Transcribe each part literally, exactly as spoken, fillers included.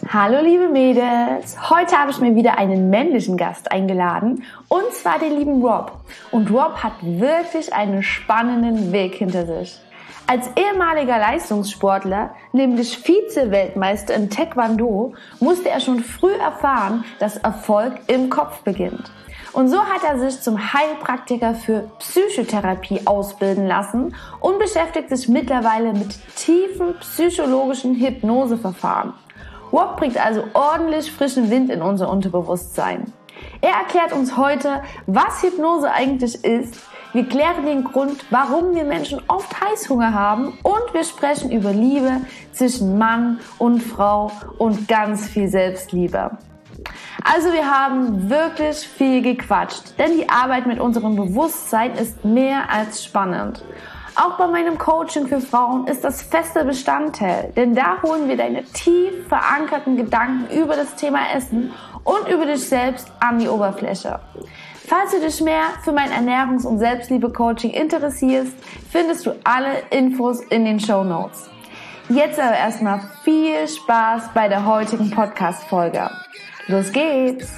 Hallo liebe Mädels, heute habe ich mir wieder einen männlichen Gast eingeladen und zwar den lieben Rob. Und Rob hat wirklich einen spannenden Weg hinter sich. Als ehemaliger Leistungssportler, nämlich Vize-Weltmeister im Taekwondo, musste er schon früh erfahren, dass Erfolg im Kopf beginnt. Und so hat er sich zum Heilpraktiker für Psychotherapie ausbilden lassen und beschäftigt sich mittlerweile mit tiefen psychologischen Hypnoseverfahren. Rob bringt also ordentlich frischen Wind in unser Unterbewusstsein. Er erklärt uns heute, was Hypnose eigentlich ist. Wir klären den Grund, warum wir Menschen oft Heißhunger haben und wir sprechen über Liebe zwischen Mann und Frau und ganz viel Selbstliebe. Also wir haben wirklich viel gequatscht, denn die Arbeit mit unserem Bewusstsein ist mehr als spannend. Auch bei meinem Coaching für Frauen ist das fester Bestandteil, denn da holen wir deine tief verankerten Gedanken über das Thema Essen und über dich selbst an die Oberfläche. Falls du dich mehr für mein Ernährungs- und Selbstliebe-Coaching interessierst, findest du alle Infos in den Shownotes. Jetzt aber erstmal viel Spaß bei der heutigen Podcast-Folge. Los geht's!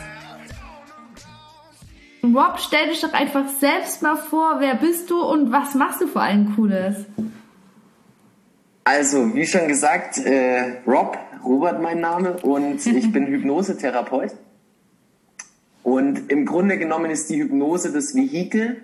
Rob, stell dich doch einfach selbst mal vor, wer bist du und was machst du vor allem Cooles? Also, wie schon gesagt, äh, Rob, Robert mein Name und ich bin Hypnosetherapeut. Und im Grunde genommen ist die Hypnose das Vehikel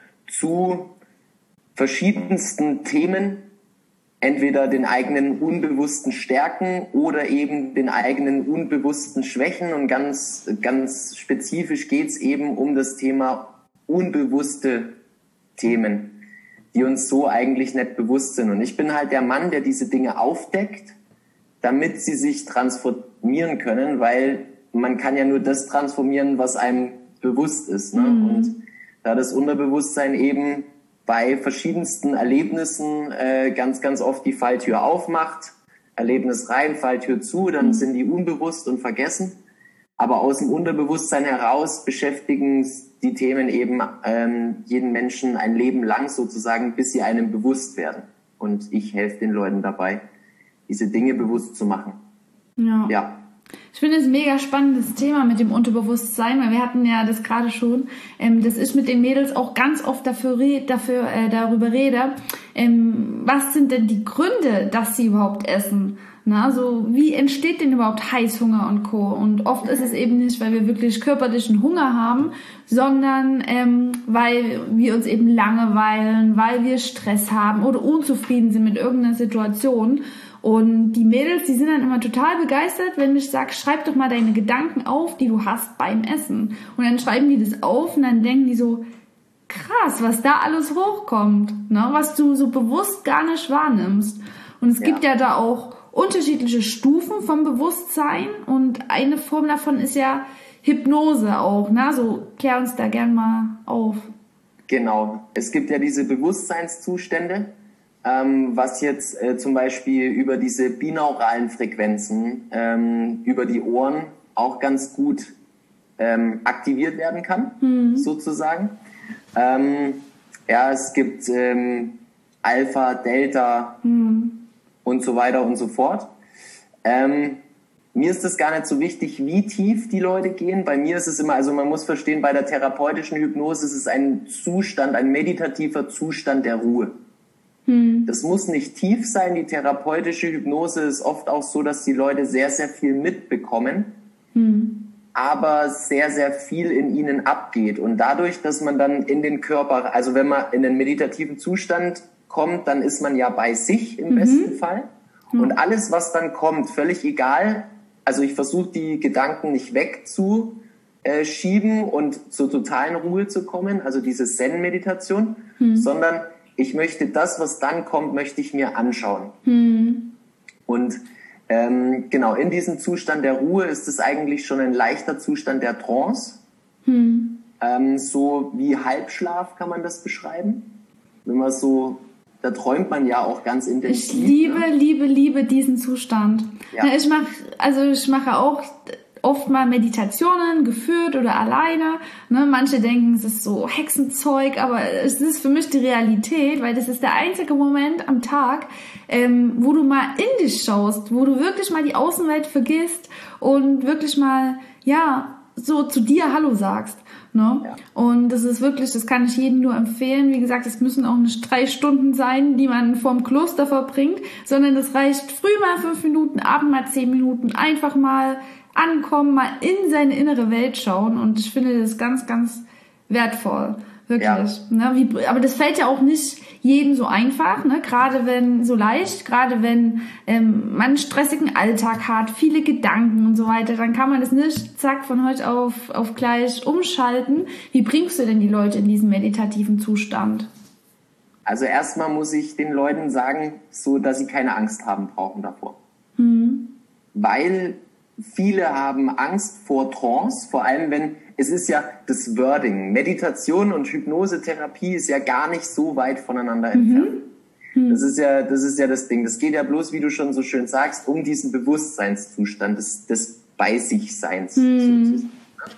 zu verschiedensten Themen, entweder den eigenen unbewussten Stärken oder eben den eigenen unbewussten Schwächen. Und ganz, ganz spezifisch geht es eben um das Thema unbewusste Themen, die uns so eigentlich nicht bewusst sind. Und ich bin halt der Mann, der diese Dinge aufdeckt, damit sie sich transformieren können, weil man kann ja nur das transformieren, was einem bewusst ist. Ne? Mhm. Und da das Unterbewusstsein eben bei verschiedensten Erlebnissen äh, ganz, ganz oft die Falltür aufmacht, Erlebnis rein, Falltür zu, dann sind die unbewusst und vergessen. Aber aus dem Unterbewusstsein heraus beschäftigen die Themen eben ähm, jeden Menschen ein Leben lang sozusagen, bis sie einem bewusst werden. Und ich helfe den Leuten dabei, diese Dinge bewusst zu machen. Ja. ja. Ich finde es ein mega spannendes Thema mit dem Unterbewusstsein, weil wir hatten ja das gerade schon, ähm, das ist mit den Mädels auch ganz oft dafür, dafür äh, darüber rede, ähm, was sind denn die Gründe, dass sie überhaupt essen? Na, also wie entsteht denn überhaupt Heißhunger und Co.? Und oft ist es eben nicht, weil wir wirklich körperlichen Hunger haben, sondern ähm, weil wir uns eben langweilen, weil wir Stress haben oder unzufrieden sind mit irgendeiner Situation. Und die Mädels, die sind dann immer total begeistert, wenn ich sage, schreib doch mal deine Gedanken auf, die du hast beim Essen. Und dann schreiben die das auf und dann denken die so, krass, was da alles hochkommt, ne? Was du so bewusst gar nicht wahrnimmst. Und es ja. gibt ja da auch unterschiedliche Stufen vom Bewusstsein und eine Form davon ist ja Hypnose auch. Ne? So, klär uns da gern mal auf. Genau, es gibt ja diese Bewusstseinszustände, Ähm, was jetzt äh, zum Beispiel über diese binauralen Frequenzen, ähm, über die Ohren auch ganz gut ähm, aktiviert werden kann, mhm. sozusagen. Ähm, ja, es gibt ähm, Alpha, Delta mhm. und so weiter und so fort. Ähm, mir ist es gar nicht so wichtig, wie tief die Leute gehen. Bei mir ist es immer, also man muss verstehen, bei der therapeutischen Hypnose ist es ein Zustand, ein meditativer Zustand der Ruhe. Das muss nicht tief sein. Die therapeutische Hypnose ist oft auch so, dass die Leute sehr, sehr viel mitbekommen, hm. aber sehr, sehr viel in ihnen abgeht. Und dadurch, dass man dann in den Körper, also wenn man in den meditativen Zustand kommt, dann ist man ja bei sich im mhm. besten Fall. Mhm. Und alles, was dann kommt, völlig egal. Also ich versuche die Gedanken nicht wegzuschieben und zur totalen Ruhe zu kommen, also diese Zen-Meditation, mhm. sondern ich möchte das, was dann kommt, möchte ich mir anschauen. Hm. Und ähm, genau, in diesem Zustand der Ruhe ist es eigentlich schon ein leichter Zustand der Trance. Hm. Ähm, so wie Halbschlaf kann man das beschreiben. Wenn man so, da träumt man ja auch ganz intensiv. Ich liebe, ne? liebe, liebe diesen Zustand. Ja. Ich mache, also ich mache auch oft mal Meditationen geführt oder alleine. Ne? Manche denken, es ist so Hexenzeug, aber es ist für mich die Realität, weil das ist der einzige Moment am Tag, ähm, wo du mal in dich schaust, wo du wirklich mal die Außenwelt vergisst und wirklich mal, ja, so zu dir Hallo sagst. Ne? Ja. Und das ist wirklich, das kann ich jedem nur empfehlen. Wie gesagt, es müssen auch nicht drei Stunden sein, die man vorm Kloster verbringt, sondern es reicht früh mal fünf Minuten, abend mal zehn Minuten, einfach mal ankommen, mal in seine innere Welt schauen, und ich finde das ganz, ganz wertvoll, wirklich. Ja. Ne, wie, aber das fällt ja auch nicht jedem so einfach, ne? Gerade wenn so leicht, gerade wenn ähm, man einen stressigen Alltag hat, viele Gedanken und so weiter, dann kann man das nicht zack von heute auf, auf gleich umschalten. Wie bringst du denn die Leute in diesen meditativen Zustand? Also erstmal muss ich den Leuten sagen, so dass sie keine Angst haben brauchen davor. Mhm. Weil viele haben Angst vor Trance, vor allem wenn, es ist ja das Wording, Meditation und Hypnosetherapie ist ja gar nicht so weit voneinander entfernt. Mhm. Das ist ja, das ist ja das Ding. Das geht ja bloß, wie du schon so schön sagst, um diesen Bewusstseinszustand des, des Bei-sich-Seins. Mhm.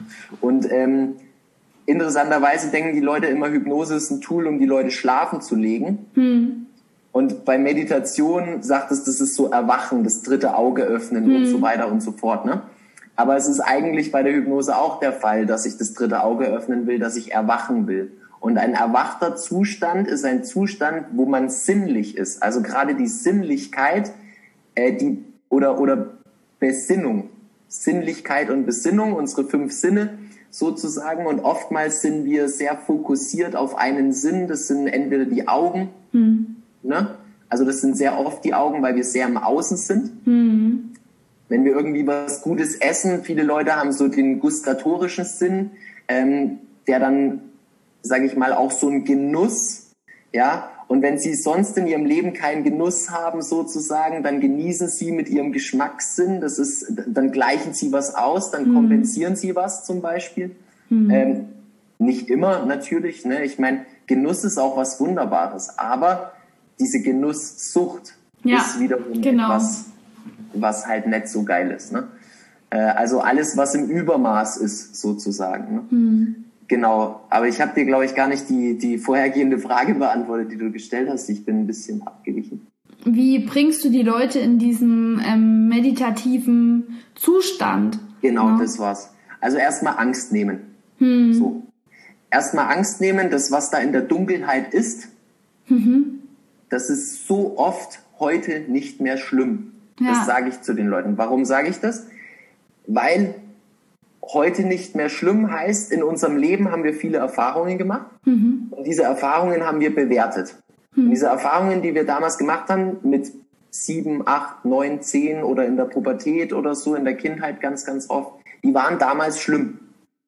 Und ähm, interessanterweise denken die Leute immer, Hypnose ist ein Tool, um die Leute schlafen zu legen. Mhm. Und bei Meditation sagt es, das ist so Erwachen, das dritte Auge öffnen mhm. und so weiter und so fort, ne? Aber es ist eigentlich bei der Hypnose auch der Fall, dass ich das dritte Auge öffnen will, dass ich erwachen will. Und ein erwachter Zustand ist ein Zustand, wo man sinnlich ist. Also gerade die Sinnlichkeit, äh, die oder oder Besinnung, Sinnlichkeit und Besinnung, unsere fünf Sinne sozusagen. Und oftmals sind wir sehr fokussiert auf einen Sinn. Das sind entweder die Augen. Mhm. Ne? Also das sind sehr oft die Augen, weil wir sehr im Außen sind. Mhm. Wenn wir irgendwie was Gutes essen, viele Leute haben so den gustatorischen Sinn, ähm, der dann, sage ich mal, auch so ein Genuss, ja. Und wenn sie sonst in ihrem Leben keinen Genuss haben sozusagen, dann genießen sie mit ihrem Geschmackssinn. Das ist, dann gleichen sie was aus, dann mhm. kompensieren sie was zum Beispiel. Mhm. Ähm, nicht immer natürlich, ne. Ich meine, Genuss ist auch was Wunderbares, aber diese Genusssucht ja, ist wiederum genau. etwas, was halt nicht so geil ist. Ne? Also alles, was im Übermaß ist, sozusagen. Ne? Mhm. Genau, aber ich habe dir, glaube ich, gar nicht die, die vorhergehende Frage beantwortet, die du gestellt hast. Ich bin ein bisschen abgewichen. Wie bringst du die Leute in diesen ähm, meditativen Zustand? Genau, ja. Das war's. Also erstmal Angst nehmen. Mhm. So. Erstmal Angst nehmen, das, was da in der Dunkelheit ist, mhm. das ist so oft heute nicht mehr schlimm. Ja. Das sage ich zu den Leuten. Warum sage ich das? Weil heute nicht mehr schlimm heißt, in unserem Leben haben wir viele Erfahrungen gemacht. Mhm. Und diese Erfahrungen haben wir bewertet. Mhm. Und diese Erfahrungen, die wir damals gemacht haben, mit sieben, acht, neun, zehn oder in der Pubertät oder so, in der Kindheit ganz, ganz oft, die waren damals schlimm.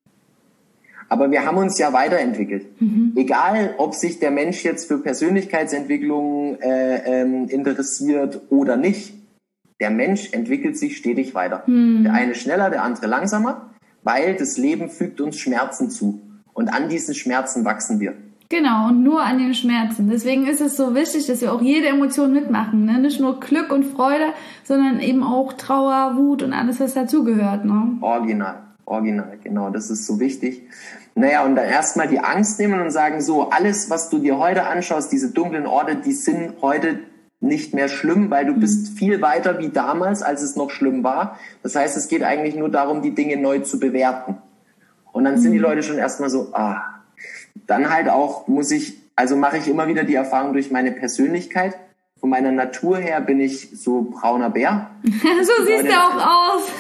Aber wir haben uns ja weiterentwickelt. Mhm. Egal, ob sich der Mensch jetzt für Persönlichkeitsentwicklung äh, ähm, interessiert oder nicht. Der Mensch entwickelt sich stetig weiter. Mhm. Der eine schneller, der andere langsamer, weil das Leben fügt uns Schmerzen zu. Und an diesen Schmerzen wachsen wir. Genau, und nur an den Schmerzen. Deswegen ist es so wichtig, dass wir auch jede Emotion mitmachen. Ne? Nicht nur Glück und Freude, sondern eben auch Trauer, Wut und alles, was dazugehört. Ne? Original, original, genau. Das ist so wichtig. Naja, und dann erstmal die Angst nehmen und sagen, so, alles, was du dir heute anschaust, diese dunklen Orte, die sind heute nicht mehr schlimm, weil du bist viel weiter wie damals, als es noch schlimm war. Das heißt, es geht eigentlich nur darum, die Dinge neu zu bewerten. Und dann sind die Leute schon erstmal so, ah. Dann halt auch muss ich, also mache ich immer wieder die Erfahrung durch meine Persönlichkeit. Von meiner Natur her bin ich so brauner Bär. So siehst du auch aus.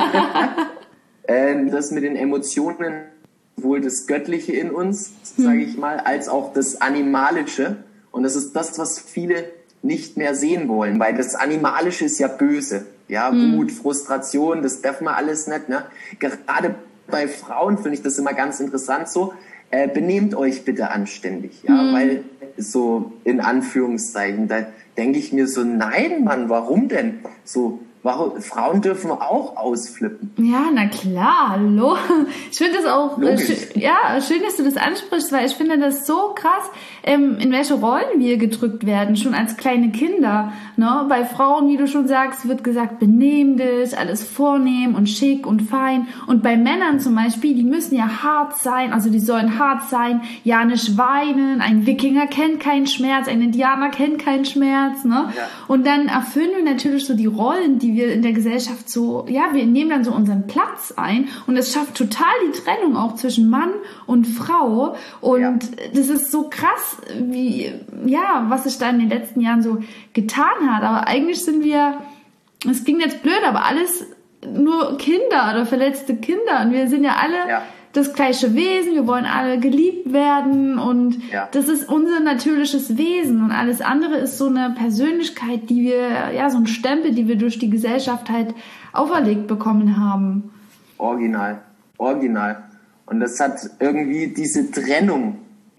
Das mit den Emotionen, sowohl das Göttliche in uns, sage ich mal, als auch das Animalische. Und das ist das, was viele nicht mehr sehen wollen, weil das Animalische ist ja böse. Ja, mhm. Wut, Frustration, das darf man alles nicht. Ne? Gerade bei Frauen finde ich das immer ganz interessant so. Äh, benehmt euch bitte anständig, ja, mhm. weil so in Anführungszeichen, da denke ich mir so, nein, Mann, warum denn? So, Warum? Frauen dürfen auch ausflippen. Ja, na klar, hallo. Ich finde das auch, äh, schön, ja, schön, dass du das ansprichst, weil ich finde das so krass, ähm, in welche Rollen wir gedrückt werden, schon als kleine Kinder. Ne? Bei Frauen, wie du schon sagst, wird gesagt, benehm dich, alles vornehm und schick und fein. Und bei Männern zum Beispiel, die müssen ja hart sein, also die sollen hart sein, ja nicht weinen, ein Wikinger kennt keinen Schmerz, ein Indianer kennt keinen Schmerz. Ne? Ja. Und dann erfüllen wir natürlich so die Rollen, die wir in der Gesellschaft so, ja, wir nehmen dann so unseren Platz ein und es schafft total die Trennung auch zwischen Mann und Frau und ja. das ist so krass, wie, ja, was sich da in den letzten Jahren so getan hat, aber eigentlich sind wir, es klingt jetzt blöd, aber alles nur Kinder oder verletzte Kinder und wir sind ja alle ja. das gleiche Wesen, wir wollen alle geliebt werden und ja. das ist unser natürliches Wesen und alles andere ist so eine Persönlichkeit, die wir, ja, so ein Stempel, die wir durch die Gesellschaft halt auferlegt bekommen haben. Original, original. Und das hat irgendwie diese Trennung.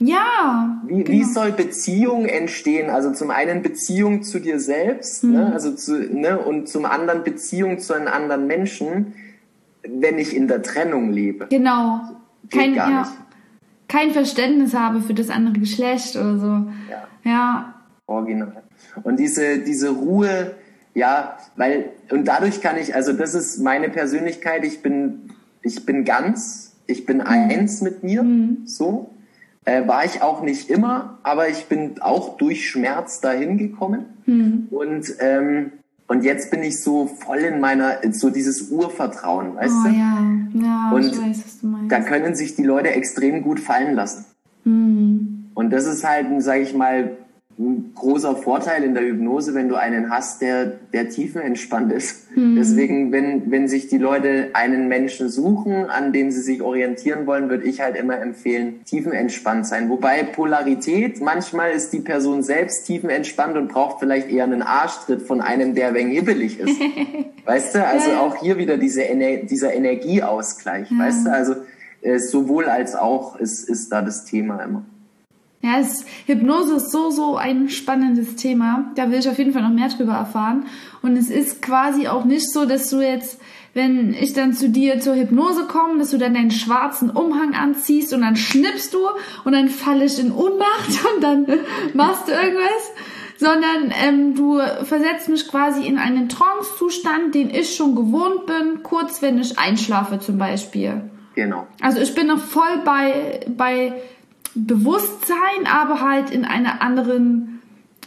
Ja. Wie, genau. wie soll Beziehung entstehen? Also zum einen Beziehung zu dir selbst, mhm. ne? Also zu, ne? und zum anderen Beziehung zu einem anderen Menschen, wenn ich in der Trennung lebe. Genau. Kein, ja, kein Verständnis habe für das andere Geschlecht oder so. Ja. Ja. Original. Und diese, diese Ruhe, ja, weil, und dadurch kann ich, also das ist meine Persönlichkeit, ich bin, ich bin ganz, ich bin mhm. eins mit mir, mhm. so. Äh, war ich auch nicht immer, aber ich bin auch durch Schmerz dahin gekommen. Mhm. Und, ähm, Und jetzt bin ich so voll in meiner, so dieses Urvertrauen, weißt oh, du? Ja, ja, und ich weiß, was du meinst. Da können sich die Leute extrem gut fallen lassen. Hm. Und das ist halt, sage ich mal, ein großer Vorteil in der Hypnose, wenn du einen hast, der, der tiefenentspannt ist. Hm. Deswegen, wenn, wenn sich die Leute einen Menschen suchen, an dem sie sich orientieren wollen, würde ich halt immer empfehlen, tiefenentspannt sein. Wobei Polarität, manchmal ist die Person selbst tiefenentspannt und braucht vielleicht eher einen Arschtritt von einem, der ein wenig hibbelig ist. Weißt du? Also ja. auch hier wieder diese Ener- dieser Energieausgleich. Ja. Weißt du? Also äh, sowohl als auch ist, ist da das Thema immer. Ja, es, Hypnose ist so, so ein spannendes Thema. Da will ich auf jeden Fall noch mehr drüber erfahren. Und es ist quasi auch nicht so, dass du jetzt, wenn ich dann zu dir zur Hypnose komme, dass du dann deinen schwarzen Umhang anziehst und dann schnippst du und dann falle ich in Ohnmacht und dann machst du irgendwas. Sondern ähm, du versetzt mich quasi in einen Trance-Zustand, den ich schon gewohnt bin, kurz wenn ich einschlafe zum Beispiel. Genau. Also ich bin noch voll bei, bei Bewusstsein, aber halt in einer anderen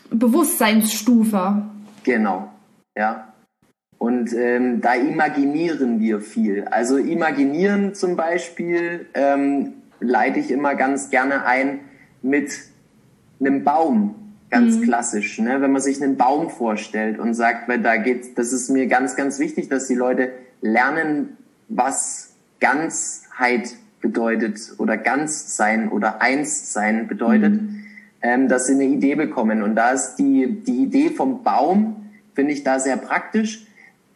Bewusstseinsstufe. Genau, ja. Und ähm, da imaginieren wir viel. Also imaginieren zum Beispiel ähm, leite ich immer ganz gerne ein mit einem Baum, ganz mhm. klassisch. Ne? Wenn man sich einen Baum vorstellt und sagt, weil da geht, das ist mir ganz, ganz wichtig, dass die Leute lernen, was Ganzheit bedeutet oder ganz sein oder eins sein bedeutet, mhm. ähm, dass sie eine Idee bekommen. Und da ist die, die Idee vom Baum, finde ich da sehr praktisch,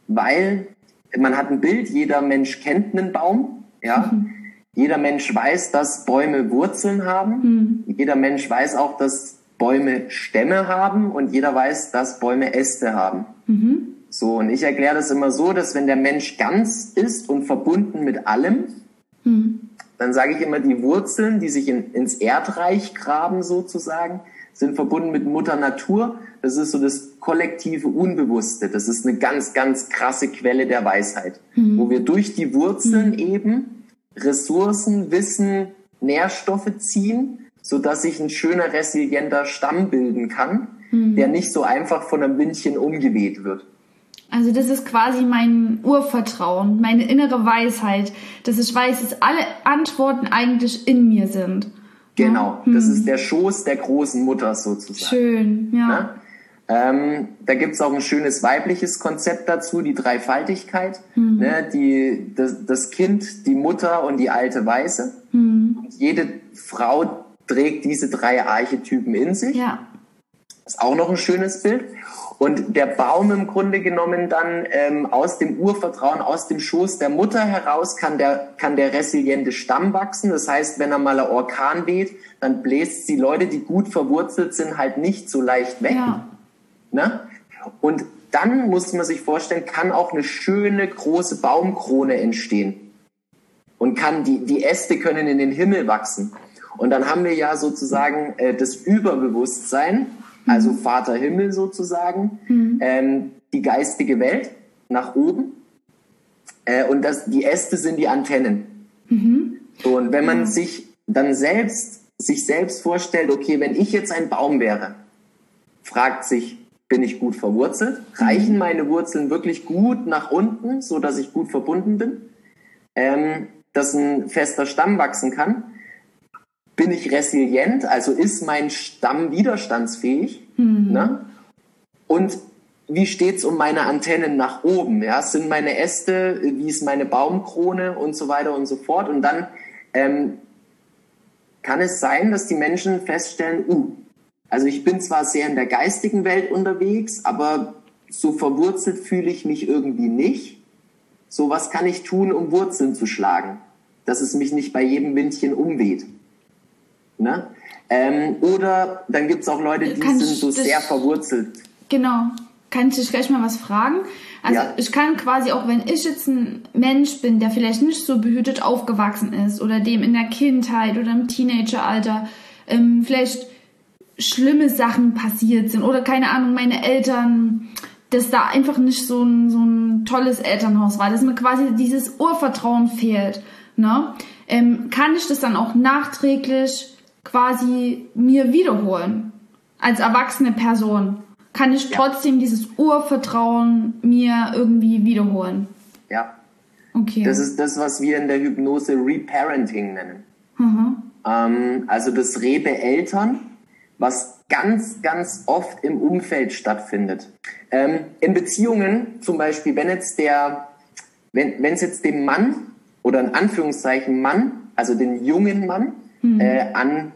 weil man hat ein Bild, jeder Mensch kennt einen Baum, ja. Mhm. Jeder Mensch weiß, dass Bäume Wurzeln haben. Mhm. Jeder Mensch weiß auch, dass Bäume Stämme haben und jeder weiß, dass Bäume Äste haben. Mhm. So, und ich erkläre das immer so, dass wenn der Mensch ganz ist und verbunden mit allem, mhm. dann sage ich immer, die Wurzeln, die sich in, ins Erdreich graben sozusagen, sind verbunden mit Mutter Natur. Das ist so das kollektive Unbewusste. Das ist eine ganz, ganz krasse Quelle der Weisheit, mhm. wo wir durch die Wurzeln mhm. eben Ressourcen, Wissen, Nährstoffe ziehen, sodass sich ein schöner, resilienter Stamm bilden kann, mhm. der nicht so einfach von einem Windchen umgeweht wird. Also das ist quasi mein Urvertrauen, meine innere Weisheit, dass ich weiß, dass alle Antworten eigentlich in mir sind. Genau, ja? das hm. ist der Schoß der großen Mutter sozusagen. Schön, ja. ja? Ähm, da gibt's auch ein schönes weibliches Konzept dazu, die Dreifaltigkeit. Hm. Ne? Die, das, das Kind, die Mutter und die alte Weiße. Hm. Und jede Frau trägt diese drei Archetypen in sich. Ja. Ist auch noch ein schönes Bild. Und der Baum im Grunde genommen dann ähm, aus dem Urvertrauen, aus dem Schoß der Mutter heraus kann der, kann der resiliente Stamm wachsen. Das heißt, wenn er mal ein Orkan weht, dann bläst die Leute, die gut verwurzelt sind, halt nicht so leicht weg. Ja. Ne? Und dann muss man sich vorstellen, kann auch eine schöne große Baumkrone entstehen. Und kann die, die Äste können in den Himmel wachsen. Und dann haben wir ja sozusagen äh, das Überbewusstsein, also mhm. Vater Himmel sozusagen, mhm. ähm, die geistige Welt nach oben. Äh, und das, die Äste sind die Antennen. Mhm. So, und wenn man mhm. sich dann selbst, sich selbst vorstellt, okay, wenn ich jetzt ein Baum wäre, fragt sich, bin ich gut verwurzelt? Reichen mhm. meine Wurzeln wirklich gut nach unten, so dass ich gut verbunden bin? Ähm, dass ein fester Stamm wachsen kann? Bin ich resilient? Also ist mein Stamm widerstandsfähig? Mhm. Ne? Und wie steht's um meine Antennen nach oben? Ja, sind meine Äste, wie ist meine Baumkrone und so weiter und so fort? Und dann ähm, kann es sein, dass die Menschen feststellen, uh, also ich bin zwar sehr in der geistigen Welt unterwegs, aber so verwurzelt fühle ich mich irgendwie nicht. So, was kann ich tun, um Wurzeln zu schlagen? Dass es mich nicht bei jedem Windchen umweht. Ne? Ähm, oder dann gibt es auch Leute, die kann sind so sehr verwurzelt. Genau. Kann ich dich gleich mal was fragen? Also ja. ich kann quasi auch, wenn ich jetzt ein Mensch bin, der vielleicht nicht so behütet aufgewachsen ist oder dem in der Kindheit oder im Teenageralter ähm, vielleicht schlimme Sachen passiert sind oder keine Ahnung, meine Eltern, dass da einfach nicht so ein, so ein tolles Elternhaus war, dass mir quasi dieses Urvertrauen fehlt. Ne? Ähm, kann ich das dann auch nachträglich quasi mir wiederholen? Als erwachsene Person kann ich trotzdem ja. dieses Urvertrauen mir irgendwie wiederholen? Ja. Okay. Das ist das, was wir in der Hypnose Reparenting nennen. Mhm. Ähm, also das Rebeeltern, was ganz, ganz oft im Umfeld stattfindet. Ähm, in Beziehungen zum Beispiel, wenn jetzt der, wenn wenn es jetzt dem Mann oder in Anführungszeichen Mann, also den jungen Mann, mhm. äh, an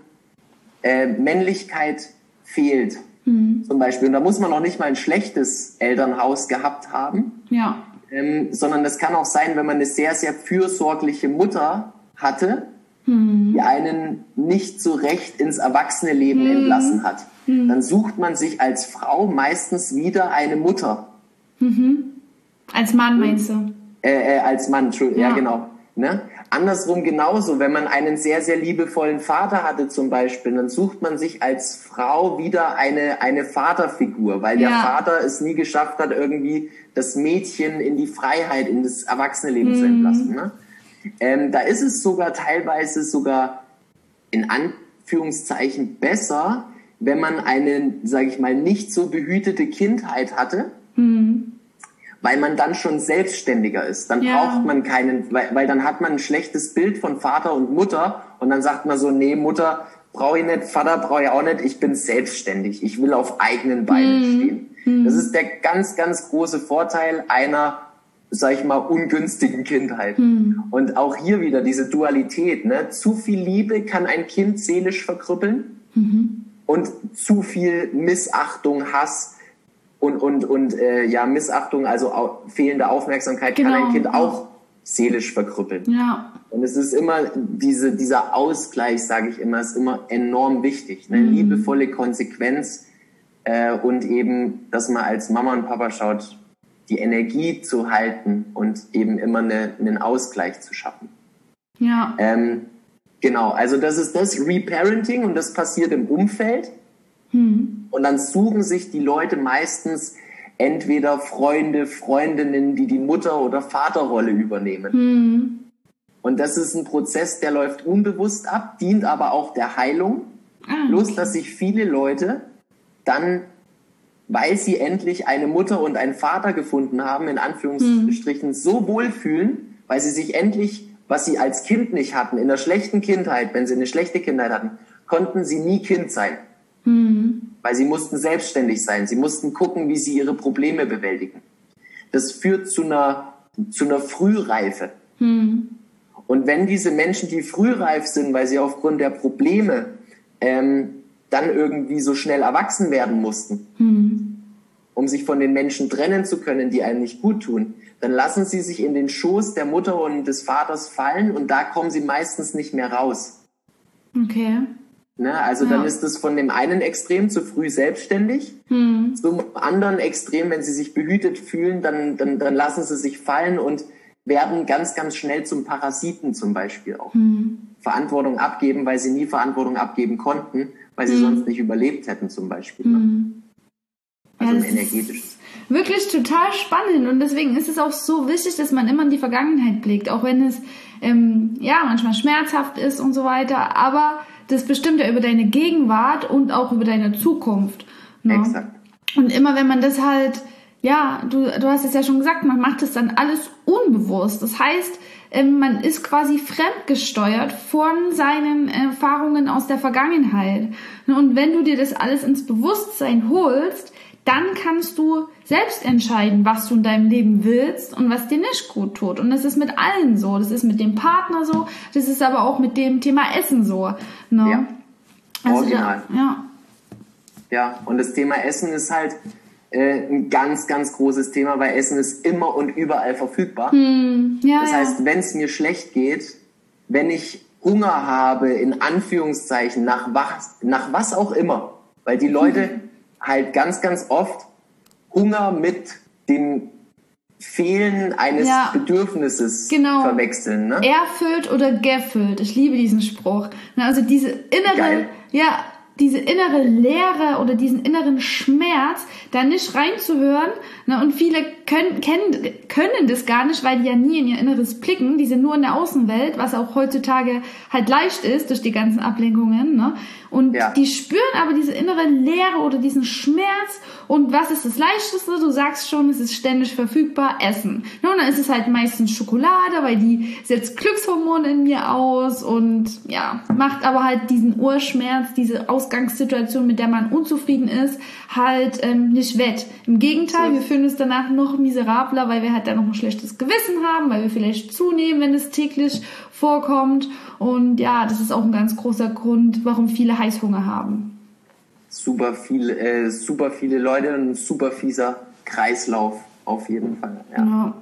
äh, Männlichkeit fehlt, mhm. zum Beispiel. Und da muss man noch nicht mal ein schlechtes Elternhaus gehabt haben, ja. ähm, sondern das kann auch sein, wenn man eine sehr, sehr fürsorgliche Mutter hatte, mhm. die einen nicht so recht ins Erwachsene-Leben mhm. entlassen hat. Mhm. Dann sucht man sich als Frau meistens wieder eine Mutter. Mhm. Als Mann meinst du? Äh, äh, als Mann, ja, ja genau. Ne? Andersrum genauso, wenn man einen sehr, sehr liebevollen Vater hatte zum Beispiel, dann sucht man sich als Frau wieder eine, eine Vaterfigur, weil ja. der Vater es nie geschafft hat, irgendwie das Mädchen in die Freiheit, in das Erwachsenenleben mhm. zu entlassen. Ne? Ähm, da ist es sogar teilweise sogar in Anführungszeichen besser, wenn man eine, sage ich mal, nicht so behütete Kindheit hatte, mhm. weil man dann schon selbstständiger ist. Dann ja. braucht man keinen, weil, weil dann hat man ein schlechtes Bild von Vater und Mutter und dann sagt man so, nee, Mutter brauche ich nicht, Vater brauche ich auch nicht, ich bin selbstständig, ich will auf eigenen Beinen mhm. stehen. Mhm. Das ist der ganz, ganz große Vorteil einer, sag ich mal, ungünstigen Kindheit. Mhm. Und auch hier wieder diese Dualität, ne? Zu viel Liebe kann ein Kind seelisch verkrüppeln mhm. und zu viel Missachtung, Hass und und und äh, ja Missachtung, also au- fehlende Aufmerksamkeit genau. kann ein Kind auch seelisch verkrüppeln. Ja. Und es ist immer diese dieser Ausgleich, sage ich immer, ist immer enorm wichtig, ne? Mhm. Liebevolle Konsequenz äh, und eben, dass man als Mama und Papa schaut, die Energie zu halten und eben immer eine, einen Ausgleich zu schaffen. Ja. Ähm, genau, also das ist das Reparenting und das passiert im Umfeld. Hm. Und dann suchen sich die Leute meistens entweder Freunde, Freundinnen, die die Mutter- oder Vaterrolle übernehmen. Hm. Und das ist ein Prozess, der läuft unbewusst ab, dient aber auch der Heilung. Ah, okay. Bloß, dass sich viele Leute dann, weil sie endlich eine Mutter und einen Vater gefunden haben, in Anführungsstrichen, hm. so wohlfühlen, weil sie sich endlich, was sie als Kind nicht hatten, in der schlechten Kindheit, wenn sie eine schlechte Kindheit hatten, konnten sie nie Kind sein. Hm. Weil sie mussten selbstständig sein. Sie mussten gucken, wie sie ihre Probleme bewältigen. Das führt zu einer, zu einer Frühreife. Hm. Und wenn diese Menschen, die frühreif sind, weil sie aufgrund der Probleme ähm, dann irgendwie so schnell erwachsen werden mussten, hm. um sich von den Menschen trennen zu können, die einem nicht gut tun, dann lassen sie sich in den Schoß der Mutter und des Vaters fallen und da kommen sie meistens nicht mehr raus. Okay. Ne? Also ja. Dann ist es von dem einen Extrem zu früh selbstständig, hm. zum anderen Extrem, wenn sie sich behütet fühlen, dann, dann, dann lassen sie sich fallen und werden ganz, ganz schnell zum Parasiten zum Beispiel auch. Hm. Verantwortung abgeben, weil sie nie Verantwortung abgeben konnten, weil sie hm. sonst nicht überlebt hätten zum Beispiel. Hm. Ne? Also ja, ein energetisches. Wirklich total spannend und deswegen ist es auch so wichtig, dass man immer in die Vergangenheit blickt, auch wenn es ähm, ja manchmal schmerzhaft ist und so weiter, aber das bestimmt ja über deine Gegenwart und auch über deine Zukunft. Ne? Exakt. Und immer wenn man das halt, ja, du, du hast es ja schon gesagt, man macht das dann alles unbewusst. Das heißt, ähm, man ist quasi fremdgesteuert von seinen Erfahrungen aus der Vergangenheit. Und wenn du dir das alles ins Bewusstsein holst, dann kannst du selbst entscheiden, was du in deinem Leben willst und was dir nicht gut tut. Und das ist mit allen so. Das ist mit dem Partner so. Das ist aber auch mit dem Thema Essen so. Ne? Ja, also original. Da, ja. ja, und das Thema Essen ist halt äh, ein ganz, ganz großes Thema, weil Essen ist immer und überall verfügbar. Hm, ja, das heißt, ja. wenn es mir schlecht geht, wenn ich Hunger habe, in Anführungszeichen, nach was, nach was auch immer, weil die Leute... Hm. halt ganz, ganz oft Hunger mit dem Fehlen eines ja, Bedürfnisses genau. verwechseln. Ne? Erfüllt oder gefüllt. Ich liebe diesen Spruch. Also diese innere, Geil. ja, diese innere Leere oder diesen inneren Schmerz, da nicht reinzuhören. Ne? Und viele können, kennen, können das gar nicht, weil die ja nie in ihr Inneres blicken. Die sind nur in der Außenwelt, was auch heutzutage halt leicht ist durch die ganzen Ablenkungen. Ne? Und ja. die spüren aber diese innere Leere oder diesen Schmerz. Und was ist das Leichteste? Du sagst schon, es ist ständig verfügbar, Essen. Und dann ist es halt meistens Schokolade, weil die setzt Glückshormone in mir aus und ja, macht aber halt diesen Urschmerz, diese Ausgangssituation, mit der man unzufrieden ist, halt ähm, nicht wett. Im Gegenteil, so. Wir fühlen uns danach noch miserabler, weil wir halt dann noch ein schlechtes Gewissen haben, weil wir vielleicht zunehmen, wenn es täglich vorkommt. Und ja, das ist auch ein ganz großer Grund, warum viele Heißhunger haben. Super viel, äh, super viele Leute und ein super fieser Kreislauf auf jeden Fall. Ja. Ja.